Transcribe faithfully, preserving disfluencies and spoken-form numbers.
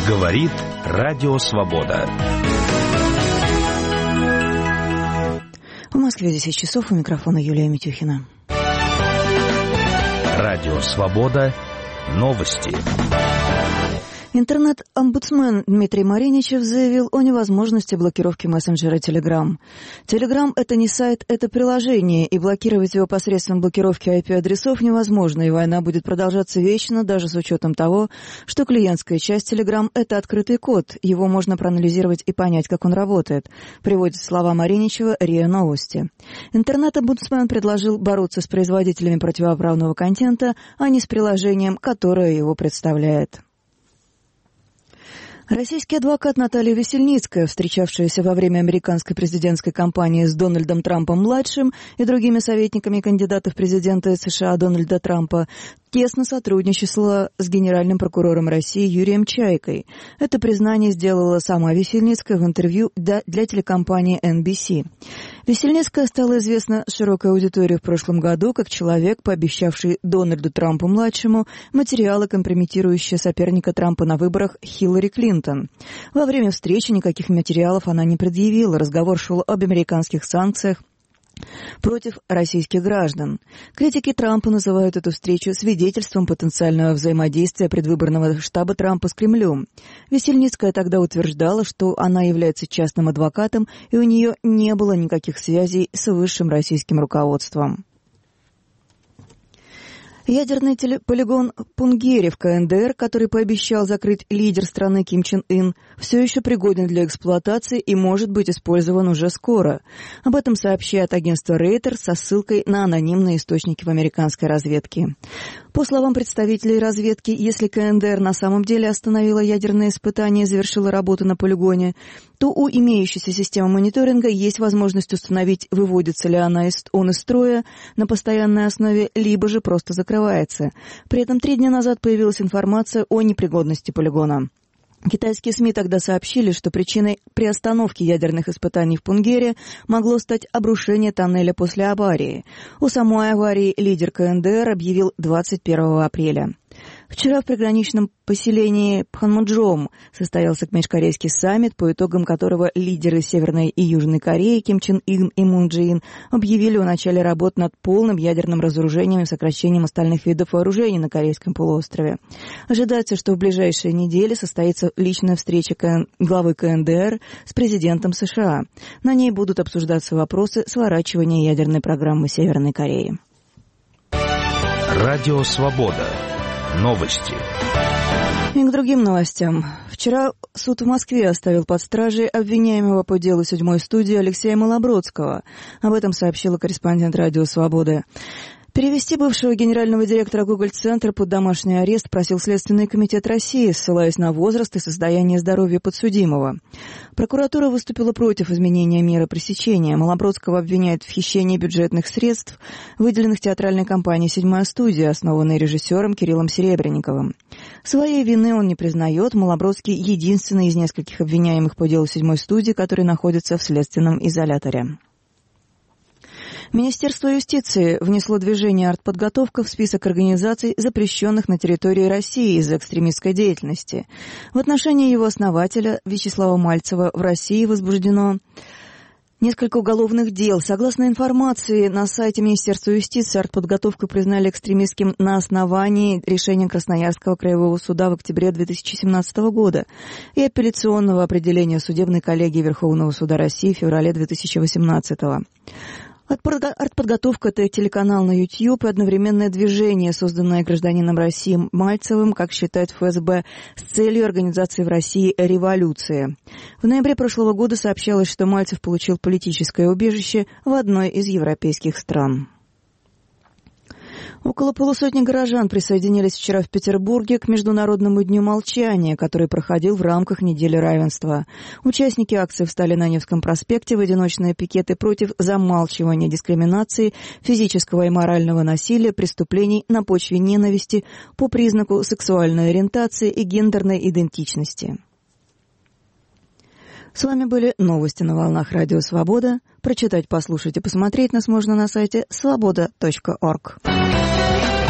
Говорит Радио Свобода. В Москве десять часов, у микрофона Юлия Митюхина. Радио Свобода. Новости. Интернет-омбудсмен Дмитрий Мариничев заявил о невозможности блокировки мессенджера Telegram. Telegram — это не сайт, это приложение, и блокировать его посредством блокировки ай пи-адресов невозможно, и война будет продолжаться вечно, даже с учетом того, что клиентская часть Telegram — это открытый код, его можно проанализировать и понять, как он работает, приводит слова Мариничева РИА Новости. Интернет-омбудсмен предложил бороться с производителями противоправного контента, а не с приложением, которое его представляет. Российский адвокат Наталья Весельницкая, встречавшаяся во время американской президентской кампании с Дональдом Трампом-младшим и другими советниками кандидата в президенты США Дональда Трампа, тесно сотрудничала с генеральным прокурором России Юрием Чайкой. Это признание сделала сама Весельницкая в интервью для, для телекомпании эн би си. Весельницкая стала известна широкой аудитории в прошлом году как человек, пообещавший Дональду Трампу-младшему материалы, компрометирующие соперника Трампа на выборах Хиллари Клинтон. Во время встречи никаких материалов она не предъявила. Разговор шел об американских санкциях против российских граждан. Критики Трампа называют эту встречу свидетельством потенциального взаимодействия предвыборного штаба Трампа с Кремлем. Весельницкая тогда утверждала, что она является частным адвокатом, и у нее не было никаких связей с высшим российским руководством. Ядерный полигон Пунгери в ка эн дэ эр, который пообещал закрыть лидер страны Ким Чен Ын, все еще пригоден для эксплуатации и может быть использован уже скоро. Об этом сообщает агентство Рейтер со ссылкой на анонимные источники в американской разведке. По словам представителей разведки, если ка эн дэ эр на самом деле остановила ядерные испытания и завершила работу на полигоне, то у имеющейся системы мониторинга есть возможность установить, выводится ли она из, он из строя на постоянной основе, либо же просто закрывается. При этом три дня назад появилась информация о непригодности полигона. Китайские СМИ тогда сообщили, что причиной приостановки ядерных испытаний в Пунгере могло стать обрушение тоннеля после аварии. О самой аварии лидер ка эн дэ эр объявил двадцать первого апреля. Вчера в приграничном поселении Пханмунджом состоялся межкорейский саммит, по итогам которого лидеры Северной и Южной Кореи Ким Чен Ын и Мун Дже Ин объявили о начале работ над полным ядерным разоружением и сокращением остальных видов вооружений на Корейском полуострове. Ожидается, что в ближайшие недели состоится личная встреча главы ка эн дэ эр с президентом США. На ней будут обсуждаться вопросы сворачивания ядерной программы Северной Кореи. Радио Свобода. Новости. И к другим новостям. Вчера суд в Москве оставил под стражей обвиняемого по делу седьмой студии Алексея Малобродского. Об этом сообщила корреспондент Радио Свободы. Перевести бывшего генерального директора Гоголь-центра под домашний арест просил Следственный комитет России, ссылаясь на возраст и состояние здоровья подсудимого. Прокуратура выступила против изменения меры пресечения. Малобродского обвиняют в хищении бюджетных средств, выделенных театральной компанией «Седьмая студия», основанной режиссером Кириллом Серебренниковым. Своей вины он не признает. Малобродский — единственный из нескольких обвиняемых по делу «Седьмой студии», который находится в следственном изоляторе. Министерство юстиции внесло движение «Артподготовка» в список организаций, запрещенных на территории России из-за экстремистской деятельности. В отношении его основателя Вячеслава Мальцева в России возбуждено несколько уголовных дел. Согласно информации на сайте Министерства юстиции, «Артподготовку» признали экстремистским на основании решения Красноярского краевого суда в октябре две тысячи семнадцатого года и апелляционного определения судебной коллегии Верховного суда России в феврале две тысячи восемнадцатого. «Артподготовка» — это телеканал на YouTube и одновременное движение, созданное гражданином России Мальцевым, как считает эф эс бэ, с целью организации в России революции. В ноябре прошлого года сообщалось, что Мальцев получил политическое убежище в одной из европейских стран. Около полусотни горожан присоединились вчера в Петербурге к Международному дню молчания, который проходил в рамках недели равенства. Участники акции встали на Невском проспекте в одиночные пикеты против замалчивания дискриминации, физического и морального насилия, преступлений на почве ненависти по признаку сексуальной ориентации и гендерной идентичности. С вами были новости на волнах Радио Свобода. Прочитать, послушать и посмотреть нас можно на сайте свобода точка орг.